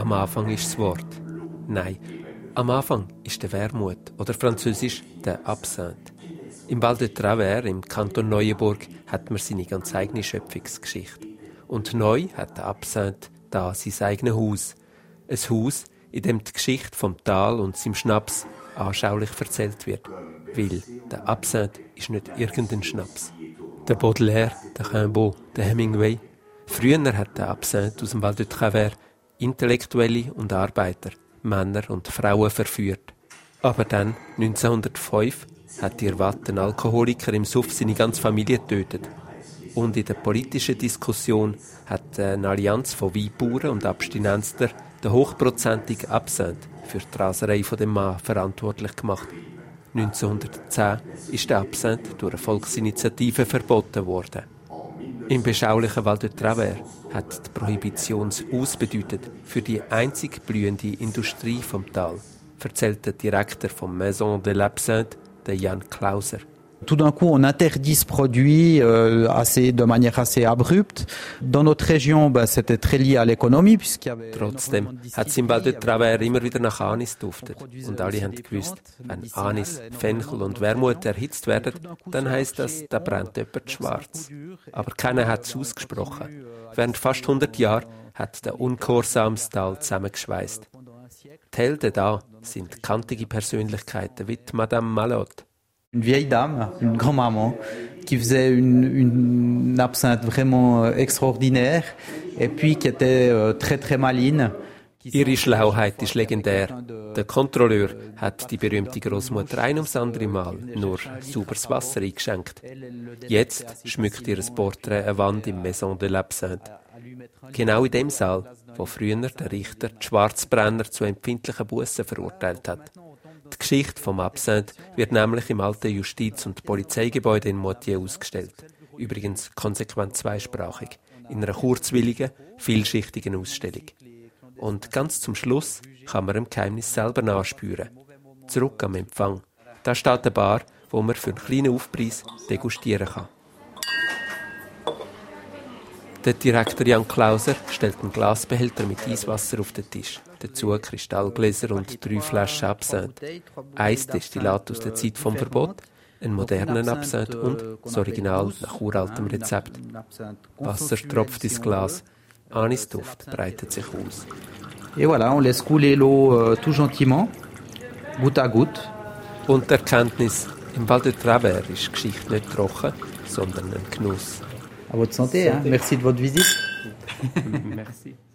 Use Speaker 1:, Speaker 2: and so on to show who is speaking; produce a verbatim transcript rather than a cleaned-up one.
Speaker 1: am Anfang ist das Wort. Nein, am Anfang ist der Wermut oder französisch der Absinthe. Im Val de Travers, im Kanton Neuenburg, hat man seine ganz eigene Schöpfungsgeschichte. Und neu hat der Absinthe da sein eigenes Haus. Ein Haus, in dem die Geschichte vom Tal und seinem Schnaps anschaulich erzählt wird. Weil der Absinthe ist nicht irgendein Schnaps. Der Baudelaire, der Rimbaud, der Hemingway. Früher hat der Absinthe aus dem Val de Travers Intellektuelle und Arbeiter, Männer und Frauen verführt. Aber dann, neunzehnhundertfünf, hat die Watt, ein Alkoholiker im Suff, seine ganze Familie getötet. Und in der politischen Diskussion hat eine Allianz von Weinbauern und Abstinenzler den hochprozentigen Absinthe für die Raserei von dem Mann verantwortlich gemacht. neunzehnhundertzehn ist der Absinthe durch eine Volksinitiative verboten worden. Im beschaulichen Val de Travers hat die Prohibition das Aus bedeutet für die einzig blühende Industrie vom Tal, erzählt der Direktor vom Maison de l'Absinthe, der Jan Klauser.
Speaker 2: Tout d'un coup, on interdit ce produit euh, assez, de manière assez abrupte. Dans notre région, bah, c'était très lié à l'économie, puisqu'il y avait...
Speaker 1: Trotzdem hat es im Val de Travers immer wieder nach Anis duftet. Und alle haben gewusst, wenn Anis, Fenchel und Wermut erhitzt werden, dann heisst das, da brennt jemand schwarz. Aber keiner hat es ausgesprochen. Während fast hundert Jahren hat der Ungehorsam das Tal zusammengeschweißt. Die Helden da sind kantige Persönlichkeiten wie Madame Malotte.
Speaker 2: Une vieille dame, une grand-maman, qui faisait une, une absinthe vraiment extraordinaire et puis qui était euh, très très maligne.
Speaker 1: Ihre Schlauheit ist legendär. Der Kontrolleur hat die berühmte Großmutter ein ums andere Mal nur sauberes Wasser eingeschenkt. Jetzt schmückt ihr Porträt eine Wand im Maison de l'Absinthe. Genau in dem Saal, wo früher der Richter die Schwarzbrenner zu empfindlichen Bussen verurteilt hat. Die Geschichte vom Absinthe wird nämlich im alten Justiz- und Polizeigebäude in Moitié ausgestellt. Übrigens konsequent zweisprachig. In einer kurzwilligen, vielschichtigen Ausstellung. Und ganz zum Schluss kann man im Geheimnis selber nachspüren. Zurück am Empfang. Da steht eine Bar, wo man für einen kleinen Aufpreis degustieren kann. Der Direktor Jan Klauser stellt einen Glasbehälter mit Eiswasser auf den Tisch. Dazu Kristallgläser und drei Flaschen Absinthe. Ein Destillat aus der Zeit vom Verbot, einen modernen Absinthe und das Original nach uraltem Rezept. Wasser tropft ins Glas. Anisduft breitet sich aus.
Speaker 2: Et voilà, on laisse couler l'eau euh, tout gentiment, goutte à goutte.
Speaker 1: Und die Erkenntnis, im Val de Travers ist die Geschichte nicht trocken, sondern ein Genuss.
Speaker 2: À votre santé, hein. Merci de votre visite.
Speaker 1: Merci.